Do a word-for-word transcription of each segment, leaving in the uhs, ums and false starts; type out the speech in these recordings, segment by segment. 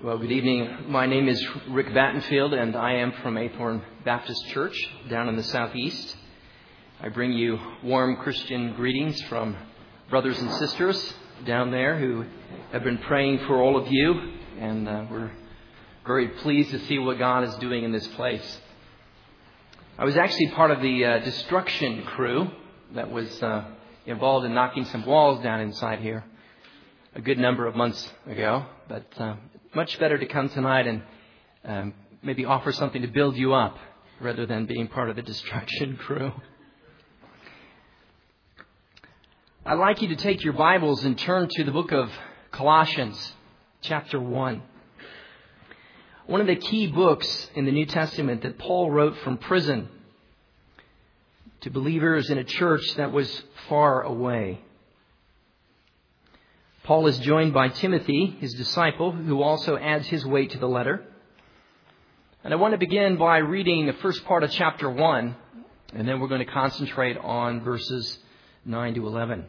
Well, good evening. My name is Rick Battenfield, and I am from Athorn Baptist Church down in the southeast. I bring you warm Christian greetings from brothers and sisters down there who have been praying for all of you, and uh, we're very pleased to see what God is doing in this place. I was actually part of the uh, destruction crew that was uh, involved in knocking some walls down inside here a good number of months ago, but uh, much better to come tonight and um, maybe offer something to build you up rather than being part of the destruction crew. I'd like you to take your Bibles and turn to the book of Colossians, chapter one. One of the key books in the New Testament that Paul wrote from prison to believers in a church that was far away. Paul is joined by Timothy, his disciple, who also adds his weight to the letter. And I want to begin by reading the first part of chapter one, and then we're going to concentrate on verses nine to eleven.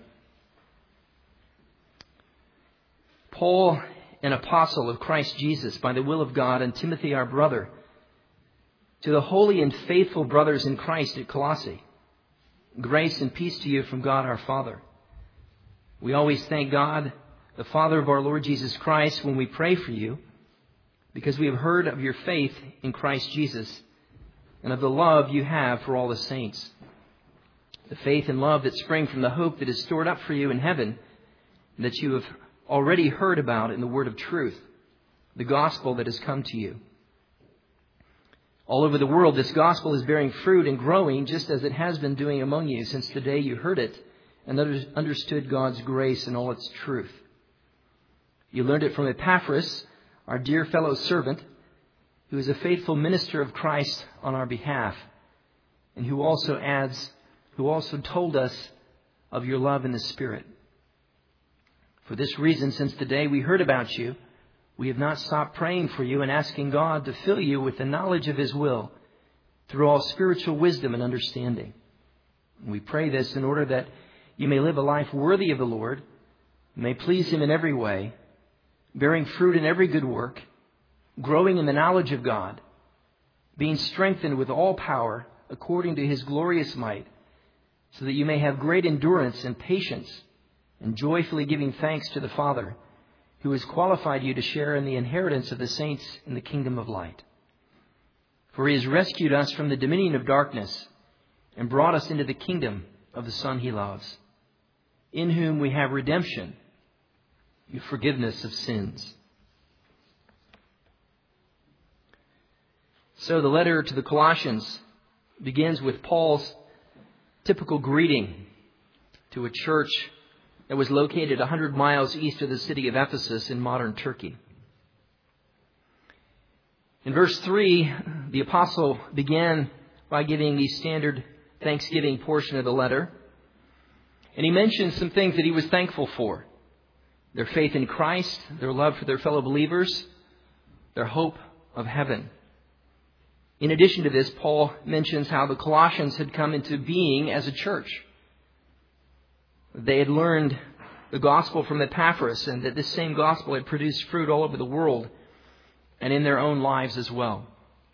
Paul, an apostle of Christ Jesus by the will of God, and Timothy, our brother, to the holy and faithful brothers in Christ at Colossae, grace and peace to you from God our Father. We always thank God, the Father of our Lord Jesus Christ, when we pray for you, because we have heard of your faith in Christ Jesus and of the love you have for all the saints. The faith and love that spring from the hope that is stored up for you in heaven, and that you have already heard about in the word of truth, the gospel that has come to you. All over the world, this gospel is bearing fruit and growing, just as it has been doing among you since the day you heard it and understood God's grace and all its truth. You learned it from Epaphras, our dear fellow servant, who is a faithful minister of Christ on our behalf, and who also adds, who also told us of your love in the Spirit. For this reason, since the day we heard about you, we have not stopped praying for you and asking God to fill you with the knowledge of His will through all spiritual wisdom and understanding. And we pray this in order that you may live a life worthy of the Lord, may please Him in every way, bearing fruit in every good work, growing in the knowledge of God, being strengthened with all power according to His glorious might, so that you may have great endurance and patience, and joyfully giving thanks to the Father, who has qualified you to share in the inheritance of the saints in the kingdom of light. For He has rescued us from the dominion of darkness and brought us into the kingdom of the Son He loves, in whom we have redemption, the forgiveness of sins. So the letter to the Colossians begins with Paul's typical greeting to a church that was located one hundred miles east of the city of Ephesus in modern Turkey. In verse three, the apostle began by giving the standard Thanksgiving portion of the letter. And he mentioned some things that he was thankful for. Their faith in Christ, their love for their fellow believers, their hope of heaven. In addition to this, Paul mentions how the Colossians had come into being as a church. They had learned the gospel from Epaphras, and that this same gospel had produced fruit all over the world and in their own lives as well.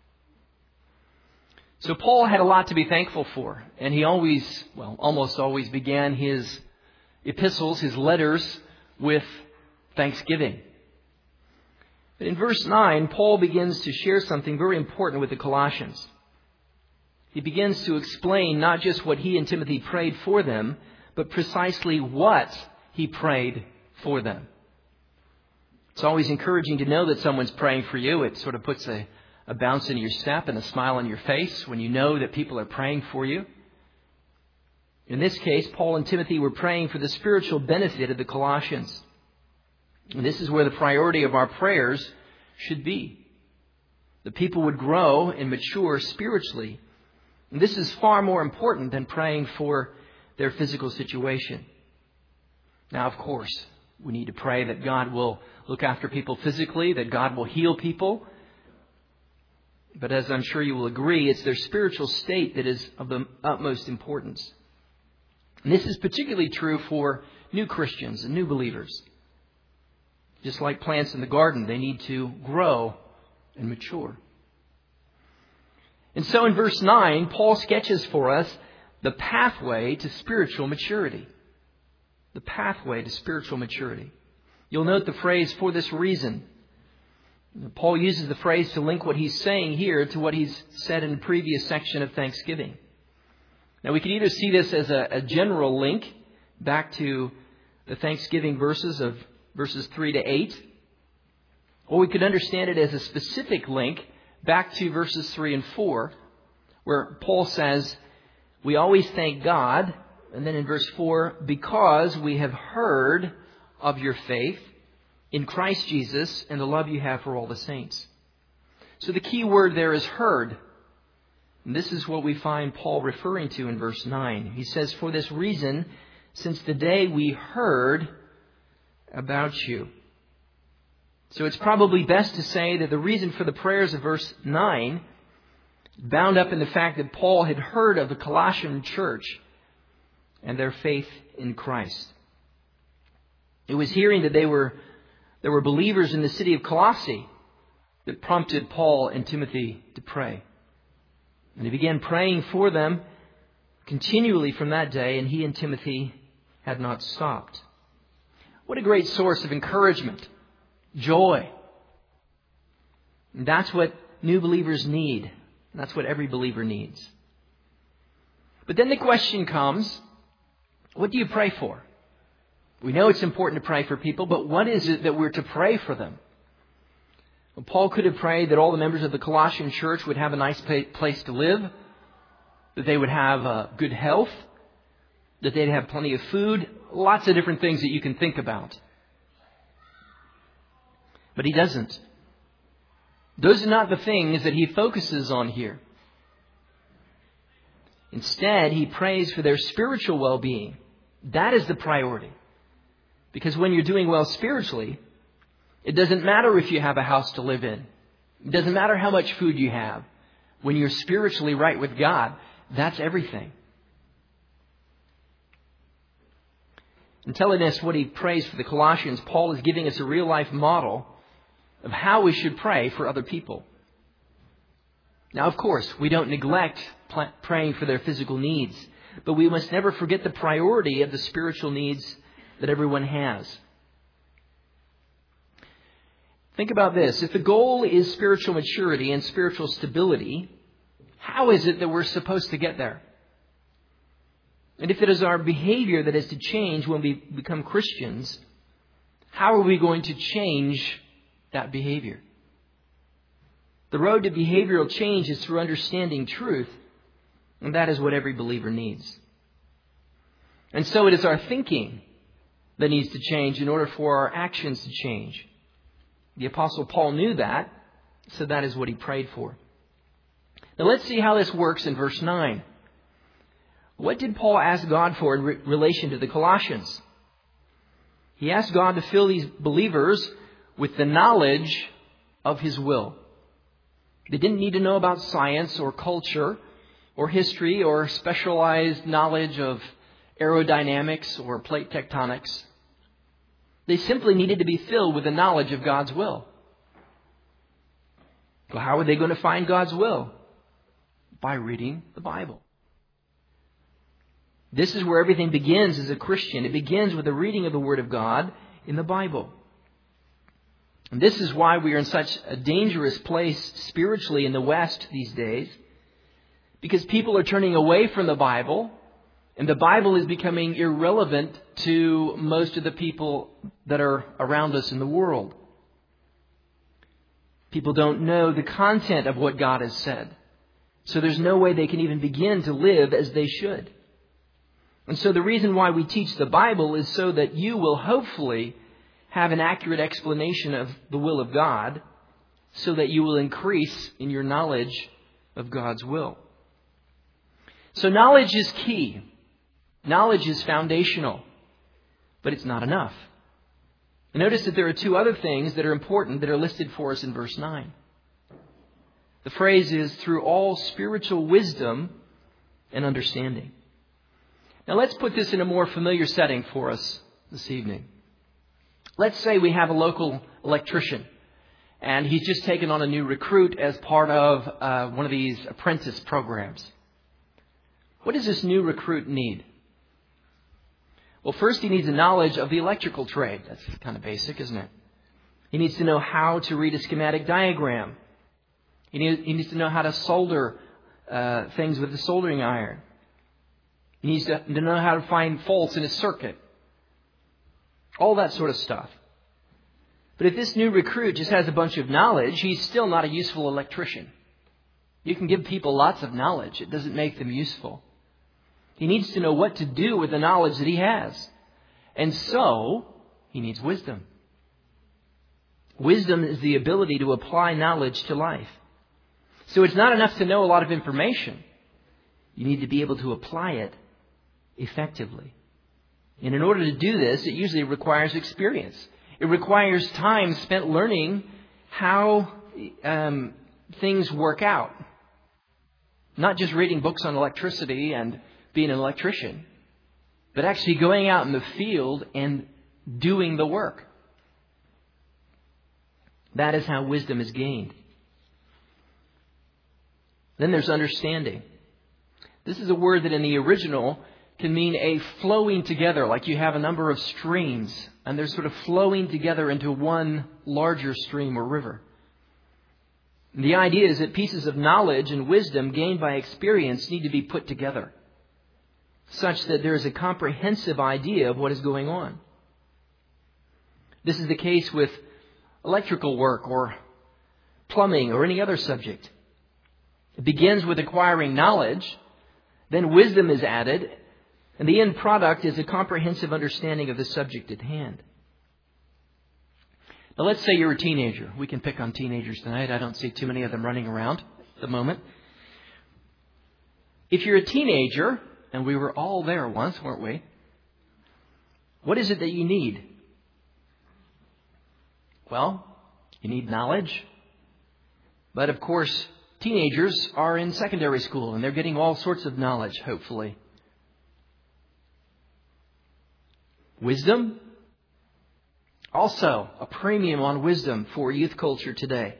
So Paul had a lot to be thankful for, and he always, well, almost always began his epistles, his letters, with thanksgiving. But in verse nine, Paul begins to share something very important with the Colossians. He begins to explain not just what he and Timothy prayed for them, but precisely what he prayed for them. It's always encouraging to know that someone's praying for you. It sort of puts a, a bounce in your step and a smile on your face when you know that people are praying for you. In this case, Paul and Timothy were praying for the spiritual benefit of the Colossians. And this is where the priority of our prayers should be. The people would grow and mature spiritually. And this is far more important than praying for their physical situation. Now, of course, we need to pray that God will look after people physically, that God will heal people. But as I'm sure you will agree, it's their spiritual state that is of the utmost importance. And this is particularly true for new Christians and new believers. Just like plants in the garden, they need to grow and mature. And so in verse nine, Paul sketches for us the pathway to spiritual maturity. The pathway to spiritual maturity. You'll note the phrase, "for this reason." Paul uses the phrase to link what he's saying here to what he's said in the previous section of Thanksgiving. Now, we can either see this as a, a general link back to the Thanksgiving verses of verses three to eight, or we could understand it as a specific link back to verses three and four, where Paul says, "We always thank God," and then in verse four, "because we have heard of your faith in Christ Jesus and the love you have for all the saints." So the key word there is heard. And this is what we find Paul referring to in verse nine. He says, "For this reason, since the day we heard about you." So it's probably best to say that the reason for the prayers of verse nine is bound up in the fact that Paul had heard of the Colossian church and their faith in Christ. It was hearing that they were there were believers in the city of Colossae that prompted Paul and Timothy to pray. And he began praying for them continually from that day, and he and Timothy had not stopped. What a great source of encouragement, joy. And that's what new believers need. That's what every believer needs. But then the question comes, what do you pray for? We know it's important to pray for people, but what is it that we're to pray for them? Well, Paul could have prayed that all the members of the Colossian church would have a nice place to live, that they would have uh, good health, that they'd have plenty of food, lots of different things that you can think about. But he doesn't. Those are not the things that he focuses on here. Instead, he prays for their spiritual well-being. That is the priority. Because when you're doing well spiritually, it doesn't matter if you have a house to live in. It doesn't matter how much food you have. When you're spiritually right with God, that's everything. In telling us what he prays for the Colossians, Paul is giving us a real-life model of how we should pray for other people. Now, of course, we don't neglect praying for their physical needs, but we must never forget the priority of the spiritual needs that everyone has. Think about this. If the goal is spiritual maturity and spiritual stability, how is it that we're supposed to get there? And if it is our behavior that is to change when we become Christians, how are we going to change that behavior? The road to behavioral change is through understanding truth, and that is what every believer needs. And so it is our thinking that needs to change in order for our actions to change. The Apostle Paul knew that, so that is what he prayed for. Now let's see how this works in verse nine. What did Paul ask God for in re- relation to the Colossians? He asked God to fill these believers with the knowledge of His will. They didn't need to know about science or culture or history or specialized knowledge of aerodynamics or plate tectonics. They simply needed to be filled with the knowledge of God's will. Well, how are they going to find God's will? By reading the Bible. This is where everything begins as a Christian. It begins with the reading of the Word of God in the Bible. And this is why we are in such a dangerous place spiritually in the West these days. Because people are turning away from the Bible, and the Bible is becoming irrelevant to most of the people that are around us in the world. People don't know the content of what God has said. So there's no way they can even begin to live as they should. And so the reason why we teach the Bible is so that you will hopefully have an accurate explanation of the will of God, so that you will increase in your knowledge of God's will. So knowledge is key. Knowledge is foundational, but it's not enough. And notice that there are two other things that are important that are listed for us in verse nine. The phrase is through all spiritual wisdom and understanding. Now let's put this in a more familiar setting for us this evening. Let's say we have a local electrician, and he's just taken on a new recruit as part of uh, one of these apprentice programs. What does this new recruit need? Well, first he needs a knowledge of the electrical trade. That's kind of basic, isn't it? He needs to know how to read a schematic diagram. He needs, he needs to know how to solder uh, things with a soldering iron. He needs to, to know how to find faults in a circuit. All that sort of stuff. But if this new recruit just has a bunch of knowledge, he's still not a useful electrician. You can give people lots of knowledge. It doesn't make them useful. He needs to know what to do with the knowledge that he has. And so, he needs wisdom. Wisdom is the ability to apply knowledge to life. So it's not enough to know a lot of information. You need to be able to apply it effectively. And in order to do this, it usually requires experience. It requires time spent learning how um, things work out. Not just reading books on electricity and being an electrician, but actually going out in the field and doing the work. That is how wisdom is gained. Then there's understanding. This is a word that in the original can mean a flowing together, like you have a number of streams, and they're sort of flowing together into one larger stream or river. And the idea is that pieces of knowledge and wisdom gained by experience need to be put together, such that there is a comprehensive idea of what is going on. This is the case with electrical work or plumbing or any other subject. It begins with acquiring knowledge, then wisdom is added, and the end product is a comprehensive understanding of the subject at hand. Now let's say you're a teenager. We can pick on teenagers tonight. I don't see too many of them running around at the moment. If you're a teenager, and we were all there once, weren't we? What is it that you need? Well, you need knowledge. But of course, teenagers are in secondary school and they're getting all sorts of knowledge, hopefully. Wisdom? Also, a premium on wisdom for youth culture today.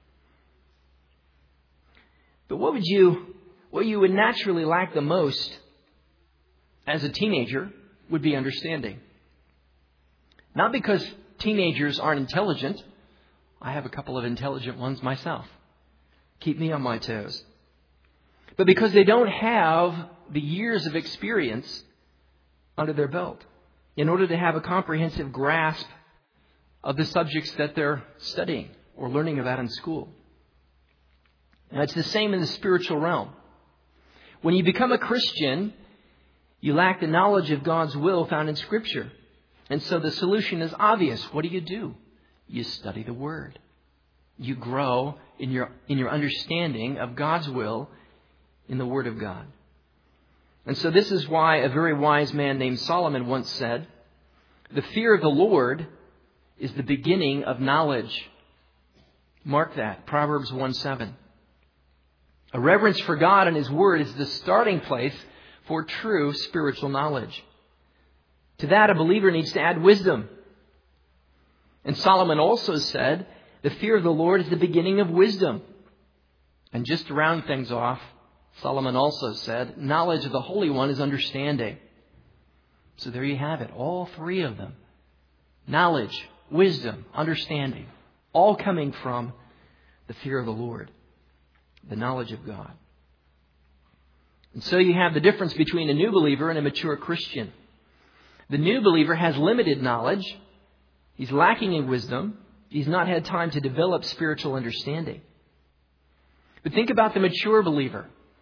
But what would you, what you would naturally lack the most as a teenager would be understanding. Not because teenagers aren't intelligent. I have a couple of intelligent ones myself. Keep me on my toes. But because they don't have the years of experience under their belt in order to have a comprehensive grasp of the subjects that they're studying or learning about in school. Now, it's the same in the spiritual realm. When you become a Christian, you lack the knowledge of God's will found in Scripture. And so the solution is obvious. What do you do? You study the Word. You grow in your, in your understanding of God's will in the Word of God. And so this is why a very wise man named Solomon once said, "The fear of the Lord is the beginning of knowledge." Mark that, Proverbs one seven. A reverence for God and His Word is the starting place for true spiritual knowledge. To that, a believer needs to add wisdom. And Solomon also said, the fear of the Lord is the beginning of wisdom. And just to round things off, Solomon also said, knowledge of the Holy One is understanding. So there you have it, all three of them. Knowledge, wisdom, understanding, all coming from the fear of the Lord, the knowledge of God. And so you have the difference between a new believer and a mature Christian. The new believer has limited knowledge. He's lacking in wisdom. He's not had time to develop spiritual understanding. But think about the mature believer.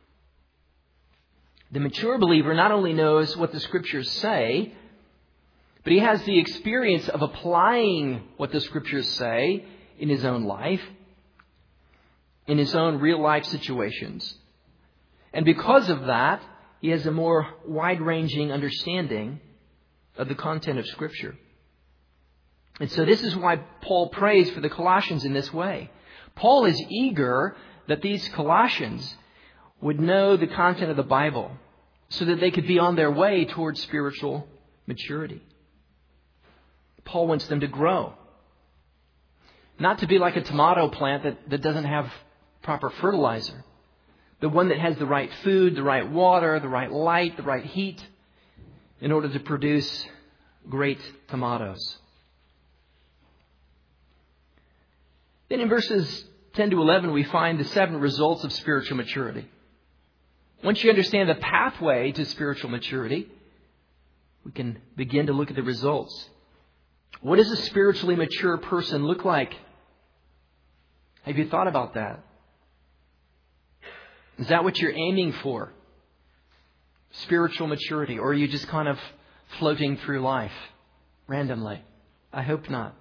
The mature believer not only knows what the Scriptures say, but he has the experience of applying what the Scriptures say in his own life, in his own real-life situations. And because of that, he has a more wide-ranging understanding of the content of Scripture. And so this is why Paul prays for the Colossians in this way. Paul is eager that these Colossians would know the content of the Bible so that they could be on their way towards spiritual maturity. Paul wants them to grow. Not to be like a tomato plant that, that doesn't have proper fertilizer. The one that has the right food, the right water, the right light, the right heat in order to produce great tomatoes. Then in verses ten to eleven, we find the seven results of spiritual maturity. Once you understand the pathway to spiritual maturity, we can begin to look at the results. What does a spiritually mature person look like? Have you thought about that? Is that what you're aiming for? Spiritual maturity? Or are you just kind of floating through life randomly? I hope not.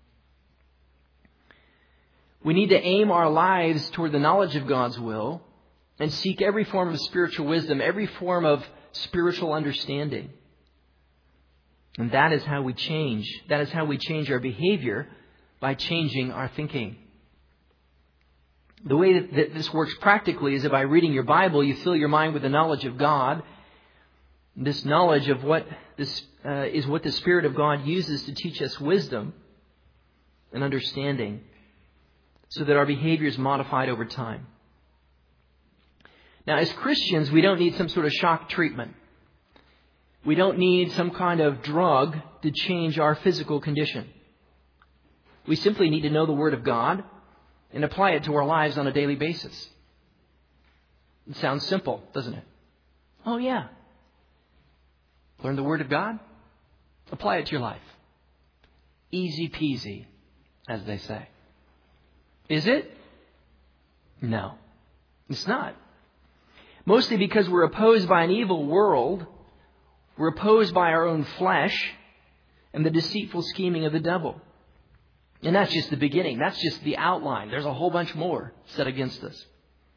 We need to aim our lives toward the knowledge of God's will and seek every form of spiritual wisdom, every form of spiritual understanding. And that is how we change. That is how we change our behavior, by changing our thinking. The way that, that this works practically is that by reading your Bible, you fill your mind with the knowledge of God. This knowledge of what this uh, is what the Spirit of God uses to teach us wisdom and understanding, so that our behavior is modified over time. Now, as Christians, we don't need some sort of shock treatment. We don't need some kind of drug to change our physical condition. We simply need to know the Word of God and apply it to our lives on a daily basis. It sounds simple, doesn't it? Oh, yeah. Learn the Word of God. Apply it to your life. Easy peasy, as they say. Is it? No, it's not. Mostly because we're opposed by an evil world. We're opposed by our own flesh and the deceitful scheming of the devil. And that's just the beginning. That's just the outline. There's a whole bunch more set against us.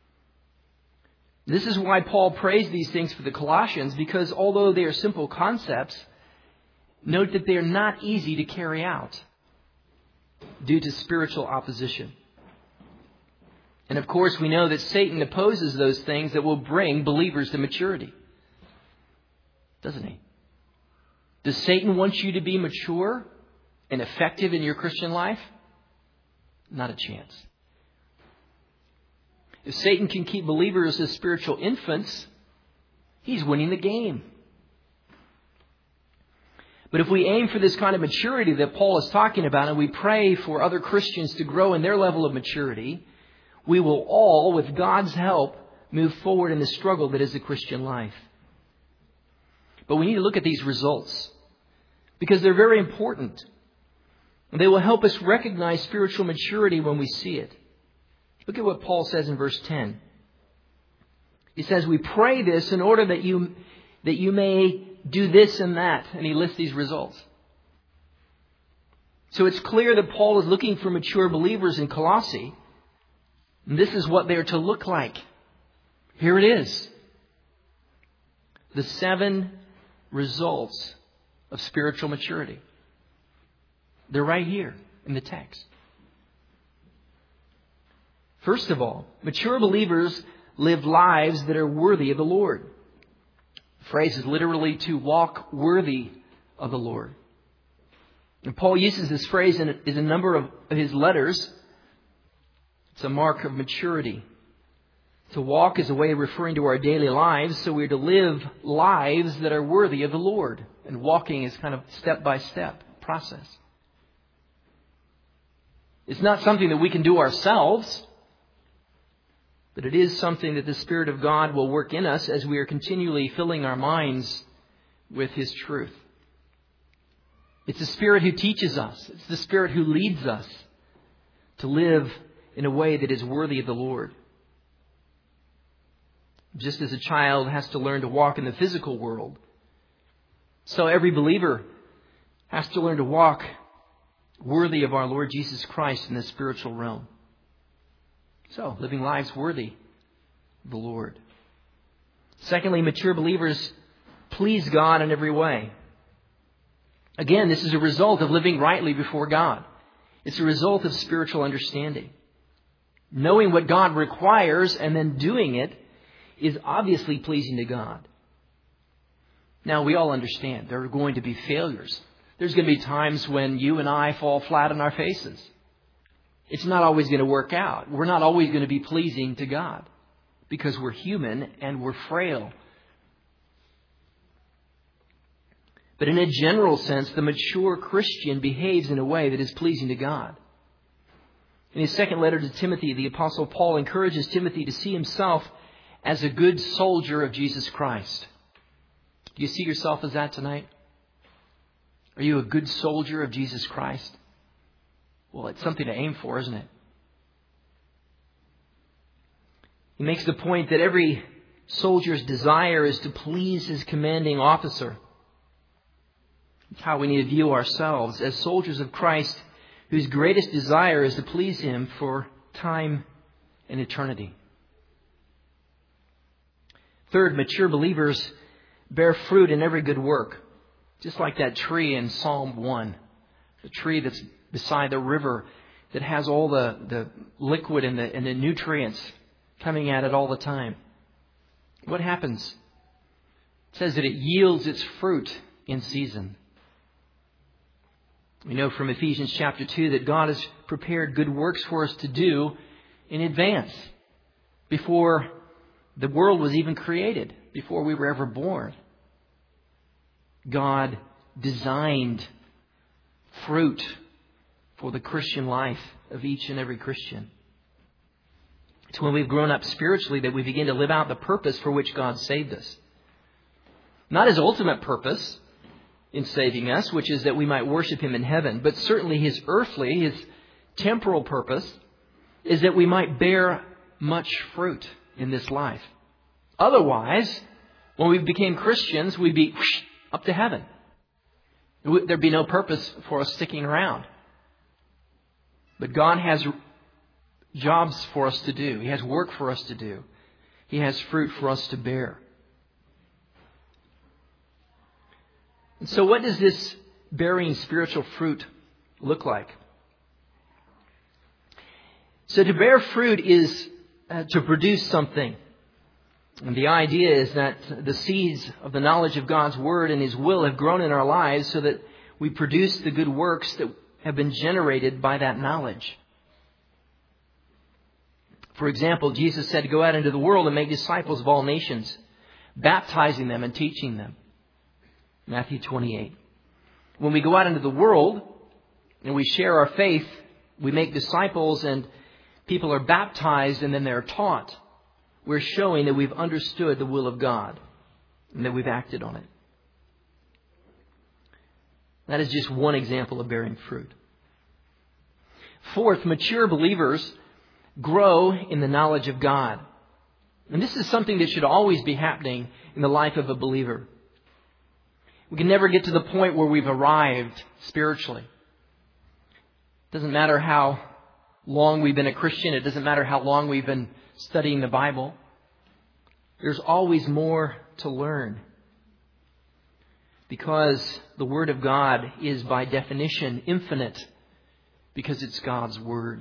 This is why Paul prays these things for the Colossians, because although they are simple concepts, note that they are not easy to carry out due to spiritual opposition. And of course, we know that Satan opposes those things that will bring believers to maturity. Doesn't he? Does Satan want you to be mature and effective in your Christian life? Not a chance. If Satan can keep believers as spiritual infants, he's winning the game. But if we aim for this kind of maturity that Paul is talking about, and we pray for other Christians to grow in their level of maturity, we will all, with God's help, move forward in the struggle that is the Christian life. But we need to look at these results, because they're very important. And they will help us recognize spiritual maturity when we see it. Look at what Paul says in verse ten. He says, we pray this in order that you, that you may do this and that. And he lists these results. So it's clear that Paul is looking for mature believers in Colossae. And this is what they're to look like. Here it is. The seven results of spiritual maturity. They're right here in the text. First of all, mature believers live lives that are worthy of the Lord. The phrase is literally to walk worthy of the Lord. And Paul uses this phrase in a, in a number of his letters. It's a mark of maturity. To walk is a way of referring to our daily lives, so we're to live lives that are worthy of the Lord. And walking is kind of step-by-step process. It's not something that we can do ourselves, but it is something that the Spirit of God will work in us as we are continually filling our minds with His truth. It's the Spirit who teaches us. It's the Spirit who leads us to live in a way that is worthy of the Lord. Just as a child has to learn to walk in the physical world, so every believer has to learn to walk worthy of our Lord Jesus Christ in the spiritual realm. So, living lives worthy of the Lord. Secondly, mature believers please God in every way. Again, this is a result of living rightly before God. It's a result of spiritual understanding. Knowing what God requires and then doing it is obviously pleasing to God. Now, we all understand there are going to be failures. There's going to be times when you and I fall flat on our faces. It's not always going to work out. We're not always going to be pleasing to God because we're human and we're frail. But in a general sense, the mature Christian behaves in a way that is pleasing to God. In his second letter to Timothy, the Apostle Paul encourages Timothy to see himself as a good soldier of Jesus Christ. Do you see yourself as that tonight? Are you a good soldier of Jesus Christ? Well, it's something to aim for, isn't it? He makes the point that every soldier's desire is to please his commanding officer. It's how we need to view ourselves as soldiers of Christ whose greatest desire is to please Him for time and eternity. Third, mature believers bear fruit in every good work. Just like that tree in Psalm one. The tree that's beside the river that has all the, the liquid and the, and the nutrients coming at it all the time. What happens? It says that it yields its fruit in season. We know from Ephesians chapter two that God has prepared good works for us to do in advance, before the world was even created, before we were ever born. God designed fruit for the Christian life of each and every Christian. It's when we've grown up spiritually that we begin to live out the purpose for which God saved us. Not His ultimate purpose in saving us, which is that we might worship Him in heaven, but certainly His earthly, His temporal purpose is that we might bear much fruit in this life. Otherwise, when we became Christians, we'd be whoosh, up to heaven. There'd be no purpose for us sticking around. But God has jobs for us to do. He has work for us to do. He has fruit for us to bear. And so what does this bearing spiritual fruit look like? So to bear fruit is uh, to produce something. And the idea is that the seeds of the knowledge of God's Word and His will have grown in our lives so that we produce the good works that have been generated by that knowledge. For example, Jesus said to go out into the world and make disciples of all nations, baptizing them and teaching them. Matthew twenty-eight. When we go out into the world and we share our faith, we make disciples and people are baptized and then they're taught. We're showing that we've understood the will of God and that we've acted on it. That is just one example of bearing fruit. Fourth, mature believers grow in the knowledge of God. And this is something that should always be happening in the life of a believer. We can never get to the point where we've arrived spiritually. It doesn't matter how long we've been a Christian. It doesn't matter how long we've been studying the Bible. There's always more to learn. Because the Word of God is by definition infinite. Because it's God's Word.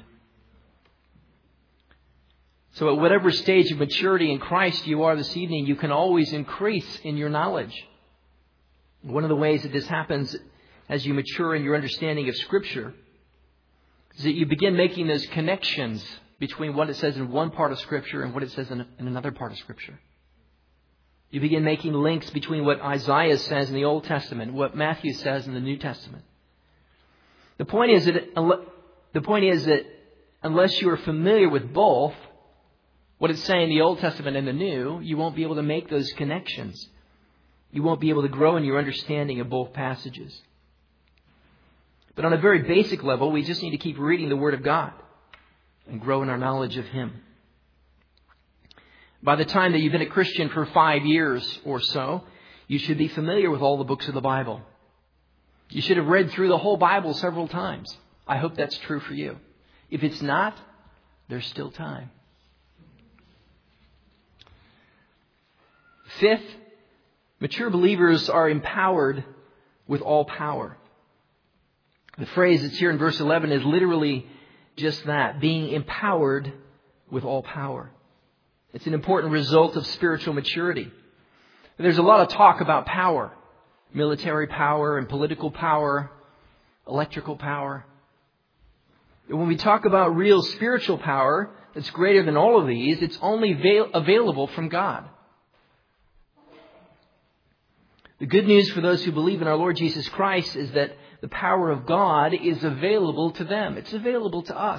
So at whatever stage of maturity in Christ you are this evening, you can always increase in your knowledge. One of the ways that this happens as you mature in your understanding of Scripture is that you begin making those connections between what it says in one part of Scripture and what it says in, in another part of Scripture. You begin making links between what Isaiah says in the Old Testament and what Matthew says in the New Testament. The point is that the point is that unless you are familiar with both, what it's saying in the Old Testament and the New, you won't be able to make those connections. You won't be able to grow in your understanding of both passages. But on a very basic level, we just need to keep reading the Word of God and grow in our knowledge of Him. By the time that you've been a Christian for five years or so, you should be familiar with all the books of the Bible. You should have read through the whole Bible several times. I hope that's true for you. If it's not, there's still time. Fifth, mature believers are empowered with all power. The phrase that's here in verse eleven is literally just that, being empowered with all power. It's an important result of spiritual maturity. There's a lot of talk about power. military power and political power, electrical power. And when we talk about real spiritual power that's greater than all of these, it's only avail- available from God. The good news for those who believe in our Lord Jesus Christ is that the power of God is available to them. It's available to us.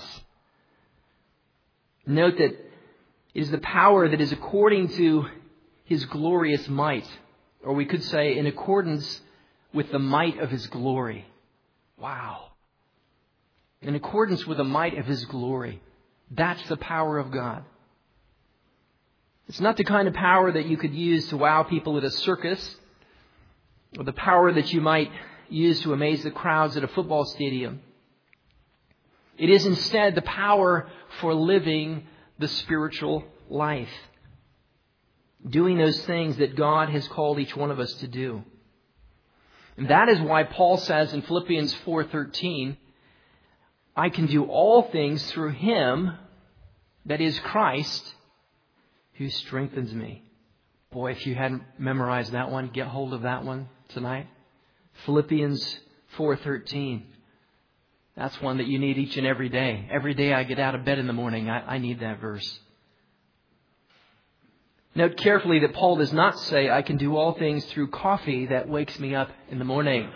Note that it is the power that is according to His glorious might, or we could say in accordance with the might of His glory. Wow. In accordance with the might of His glory. That's the power of God. It's not the kind of power that you could use to wow people at a circus, or the power that you might use to amaze the crowds at a football stadium. It is instead the power for living the spiritual life. Doing those things that God has called each one of us to do. And that is why Paul says in Philippians four thirteen, I can do all things through Him, that is Christ, who strengthens me. Boy, if you hadn't memorized that one, get hold of that one tonight. Philippians four thirteen. That's one that you need each and every day. Every day I get out of bed in the morning, I, I need that verse. Note carefully that Paul does not say, I can do all things through coffee that wakes me up in the morning.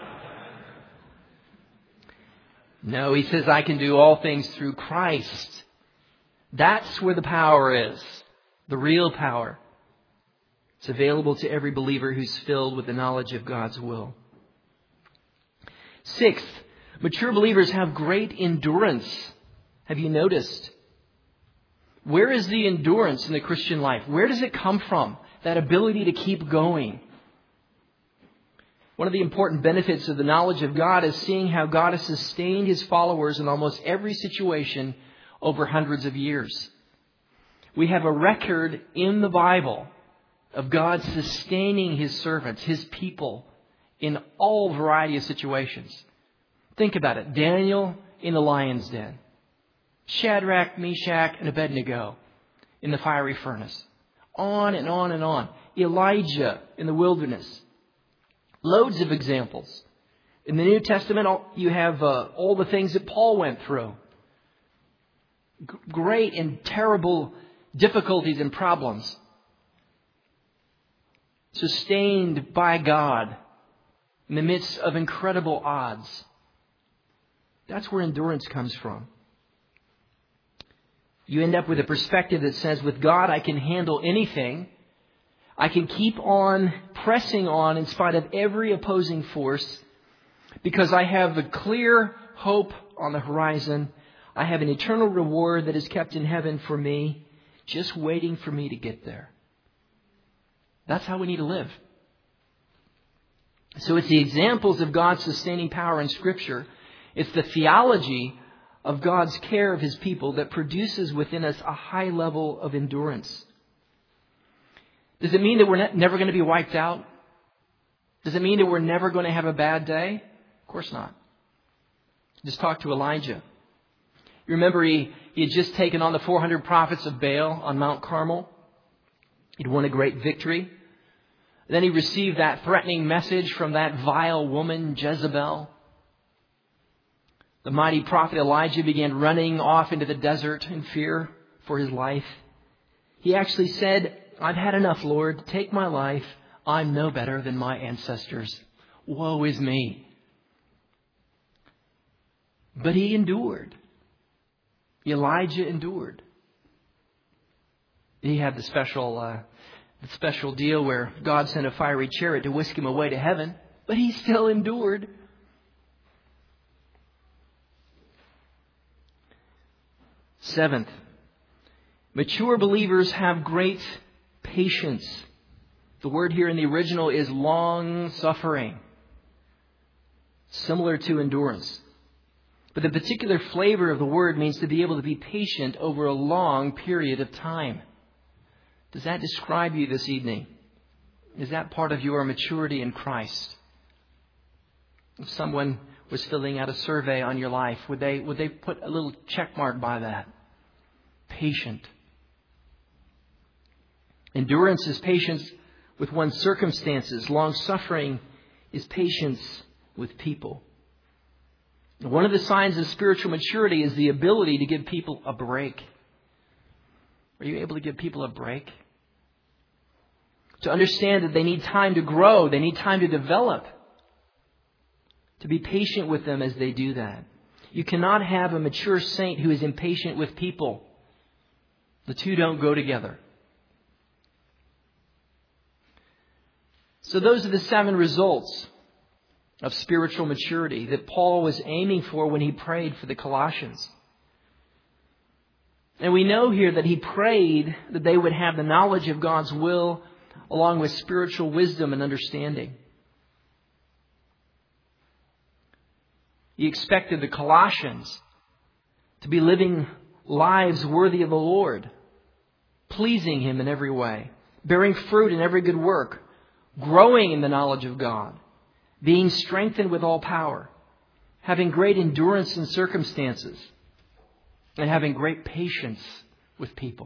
No, he says, I can do all things through Christ. That's where the power is. The real power. It's available to every believer who's filled with the knowledge of God's will. Sixth, mature believers have great endurance. Have you noticed? Where is the endurance in the Christian life? Where does it come from? That ability to keep going. One of the important benefits of the knowledge of God is seeing how God has sustained His followers in almost every situation over hundreds of years. We have a record in the Bible of God sustaining His servants, His people, in all variety of situations. Think about it. Daniel in the lion's den. Shadrach, Meshach, and Abednego in the fiery furnace. On and on and on. Elijah in the wilderness. Loads of examples. In the New Testament, you have uh, all the things that Paul went through. G- great and terrible difficulties and problems. Sustained by God in the midst of incredible odds. That's where endurance comes from. You end up with a perspective that says, with God, I can handle anything. I can keep on pressing on in spite of every opposing force because I have a clear hope on the horizon. I have an eternal reward that is kept in heaven for me, just waiting for me to get there. That's how we need to live. So it's the examples of God's sustaining power in Scripture. It's the theology of God's care of His people that produces within us a high level of endurance. Does it mean that we're ne- never going to be wiped out? Does it mean that we're never going to have a bad day? Of course not. Just talk to Elijah. You remember he, he had just taken on the four hundred prophets of Baal on Mount Carmel. He'd won a great victory. Then he received that threatening message from that vile woman, Jezebel. The mighty prophet Elijah began running off into the desert in fear for his life. He actually said, I've had enough, Lord. Take my life. I'm no better than my ancestors. Woe is me. But he endured. Elijah endured. He had the special, uh, the special deal where God sent a fiery chariot to whisk him away to heaven, but he still endured. Seventh, mature believers have great patience. The word here in the original is long suffering, similar to endurance. But the particular flavor of the word means to be able to be patient over a long period of time. Does that describe you this evening? Is that part of your maturity in Christ? If someone was filling out a survey on your life, would they would they put a little check mark by that? Patient. Endurance is patience with one's circumstances. Long suffering is patience with people. One of the signs of spiritual maturity is the ability to give people a break. Are you able to give people a break? To understand that they need time to grow, they need time to develop. To be patient with them as they do that. You cannot have a mature saint who is impatient with people. The two don't go together. So those are the seven results of spiritual maturity that Paul was aiming for when he prayed for the Colossians. And we know here that he prayed that they would have the knowledge of God's will along with spiritual wisdom and understanding. He expected the Colossians to be living lives worthy of the Lord, pleasing Him in every way, bearing fruit in every good work, growing in the knowledge of God, being strengthened with all power, having great endurance in circumstances, and having great patience with people.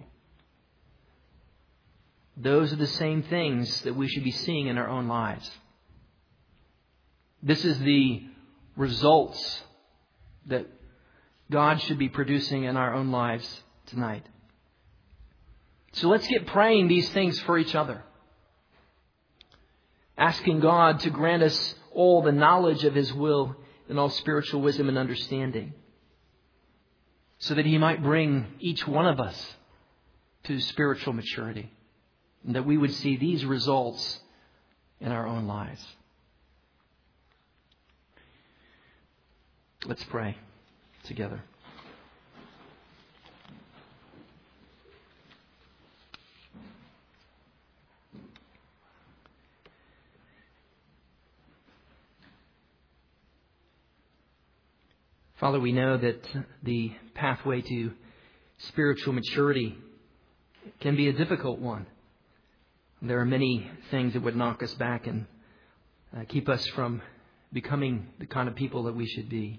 Those are the same things that we should be seeing in our own lives. This is the results that God should be producing in our own lives tonight. So let's get praying these things for each other. Asking God to grant us all the knowledge of His will and all spiritual wisdom and understanding, so that He might bring each one of us to spiritual maturity, and that we would see these results in our own lives. Let's pray together. Father, we know that the pathway to spiritual maturity can be a difficult one. There are many things that would knock us back and uh, keep us from becoming the kind of people that we should be.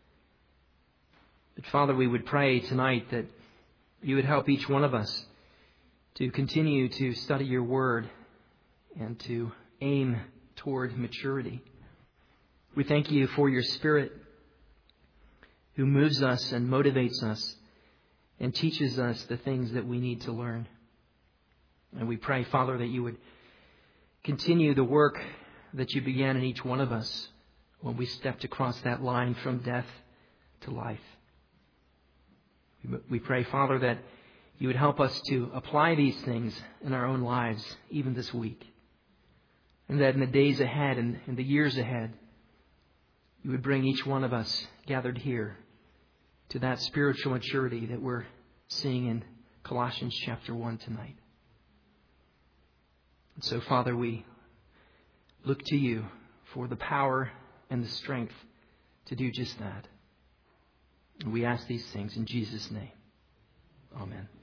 But Father, we would pray tonight that You would help each one of us to continue to study Your Word and to aim toward maturity. We thank You for Your Spirit, who moves us and motivates us and teaches us the things that we need to learn. And we pray, Father, that You would continue the work that You began in each one of us when we stepped across that line from death to life. We pray, Father, that You would help us to apply these things in our own lives, even this week. And that in the days ahead and in the years ahead, You would bring each one of us gathered here to that spiritual maturity that we're seeing in Colossians chapter one tonight. And so, Father, we look to You for the power and the strength to do just that. And we ask these things in Jesus' name. Amen.